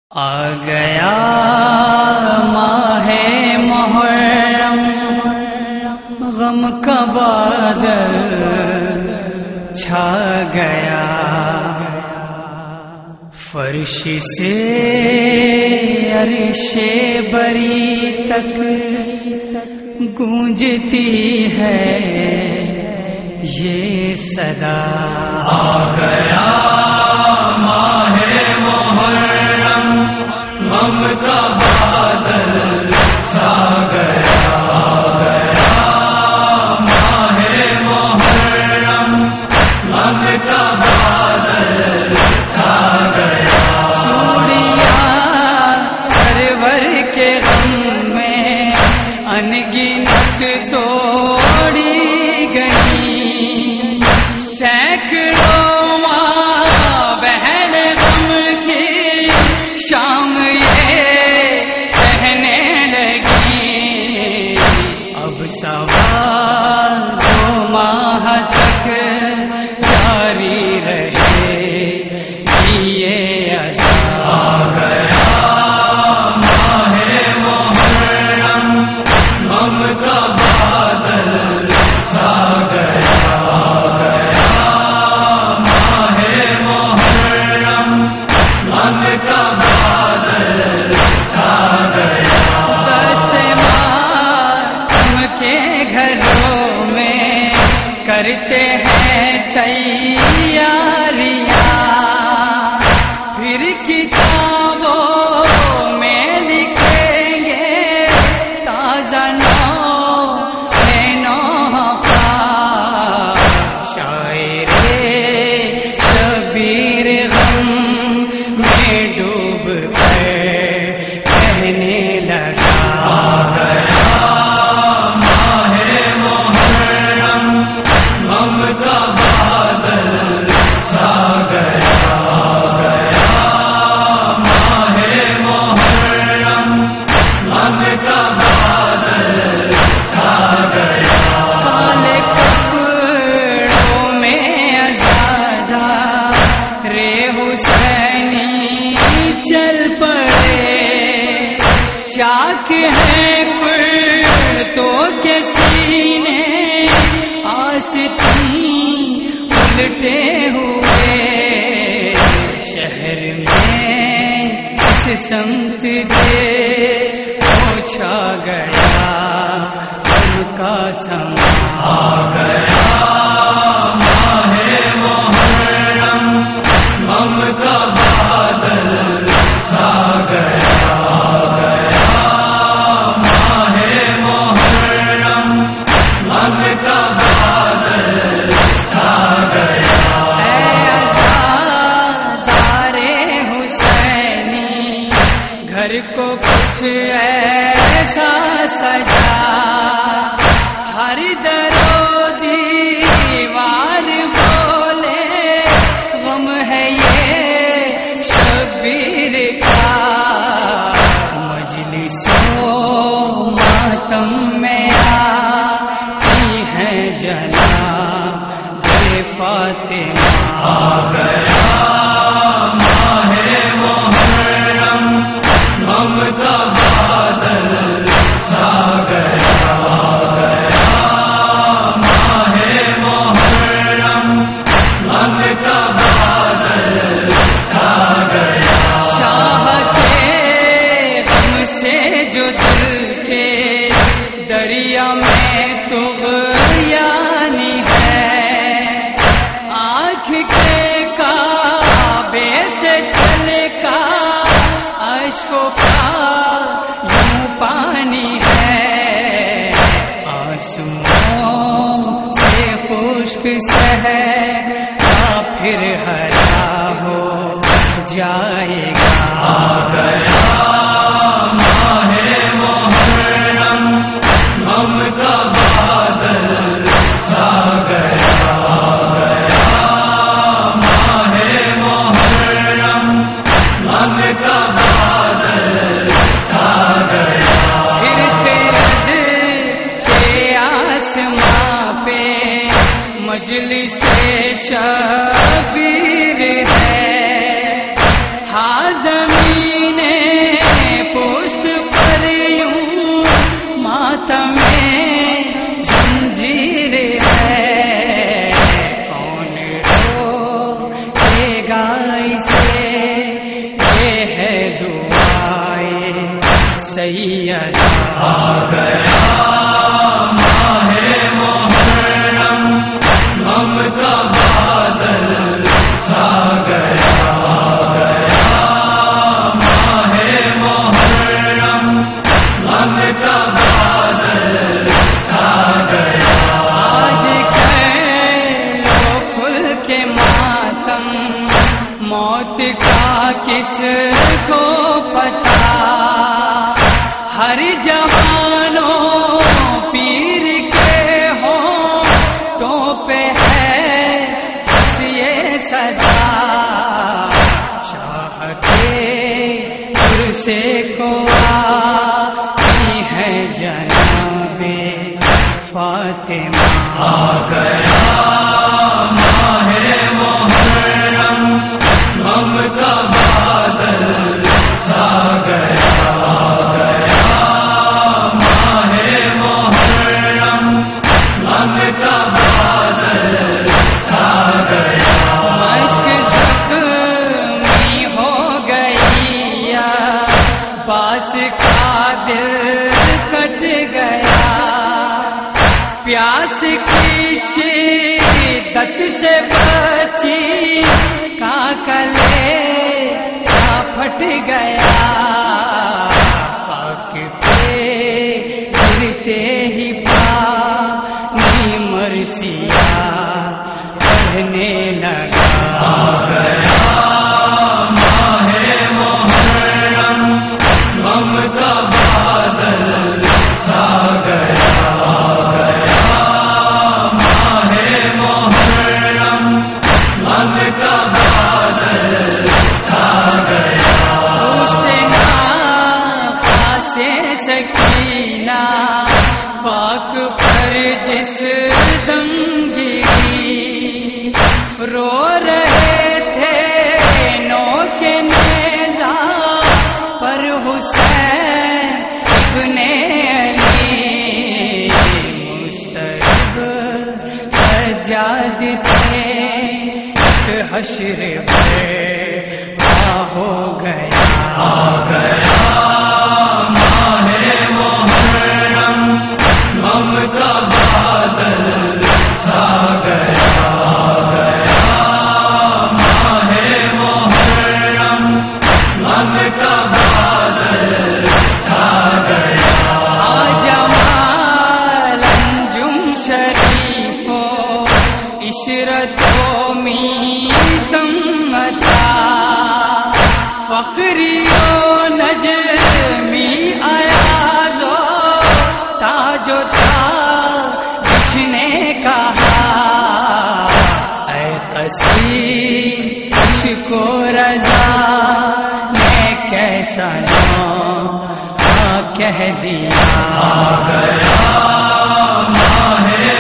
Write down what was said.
آ گیا ماہ محرم، غم کا بادل چھا گیا، فرش سے عرش بری تک گونجتی ہے یہ صدا۔ آ گیا ماہ محرم، غم کا بادل چھا گیا۔ آ گیا ماہ محرم، غم کا بادل چھا گیا۔ چوڑیاں سرور کے غم میں انگنت توڑی گئی، سینکڑوں ماں بہن غم کی شام یہ کہنے لگی، اب سوال 2 ماہ تک جاری رہے یہ عذاب۔ آ گیا ماہ محرم، غم کا بادل چھا گیا۔ آ گیا ماہ محرم، غم کا بادل چھا گیا۔ دست ماتم کے گھروں میں کرتے ہیں تیاریاں، پھر کتابوں میں لکھیں گے تازہ نو کا شاعر شبیر غم میں ڈوب کر کہنے لگا۔ آ گیا ماہ محرم، غم کا بادل چھا گیا۔ آ گیا ماہ محرم، غم کا بادل چھا گیا۔ کالے کپڑوں میں عزازا رے حسینی چل پڑے، چاک ہے کرتوں کے سینے آستین الٹے ہوئے، شہر میں اس سمت سے پہنچا گیا ان کا سما۔ آ گیا ماہ محرم، غم کا بادل چھا گیا۔ آ گیا ماہ محرم، غم کا بادل چھا گیا۔ اے عزادار حسینی، گھر کو کچھ ایسا سجا، ہر در و دیوار بولے غم ہے یہ شبیر کا، مجلس و ماتم میں آئی ہے جناب بے فاطمہ۔ آ گیا ماہ محرم، غم کا بادل چھا گیا۔ آ گیا ماہ محرم، غم کا بادل چھا گیا۔ شاہ کے غم سے جو دل کے دریا میں طغیانی ہے، آنکھ کے کعبے سے چھلکا اشکوں کا یوں پانی ہے، آنسوؤں سے خشک صحرا پھر ہرا ہو جائے گا۔ آ گیا ماہ محرم، غم کا بادل چھا گیا۔ آ گیا ماہ محرم، غم کا بادل چھا گیا۔ پھر خرد کے آسماں پہ مجلس شبیر ہے، ہاں زمین سید آ گیا ماہ محرم، غم کا بادل چھا گیا، آ گیا ماہ محرم، غم کا بادل چھا گیا۔ آج کرو کھل کے ماتم، موت کا کس کو پتا، ہر جوانوں پیر کے ہونٹوں پہ ہے بس یہ صدا، شاہ کے کرسی کو آئی ہے جناب فاطمہ۔ آ گیا ماہ محرم، غم کا بادل چھا گیا، آ گیا ماہ محرم، غم کا بادل چھا گیا۔ مشک زخمی ہو گئی یا باس کا دل کٹ گیا، پیاس کی شدت سے بچی کا کلے کا پھٹ گیا، خاک پہ گرتے ہی پانی مرثیہ بہنے لگا۔ آ گیا ماہ محرم، غم کا بادل چھا گیا، آ گیا ماہ محرم، غم کا بادل چھا گیا۔ پوچھتے سے سکینہ خاک پر جس دم گری، رو رہے تھے نو کے نیزہ پر حسین ابن علی، مسترب سجاد سے ایک حشر برپا ہو گیا۔ آ گیا ماہ محرم، غم کا بادل چھا گیا، آ گیا ماہ محرم، غم کا بادل چھا گیا۔ جمال انجم شریفو عشرتو می سمتا، فخریو نجمی ایازو تاجو تاج نے کہا، اے قصیص عشق و رضا نے کیسا نام کہہ دیا۔ آ گیا ماہ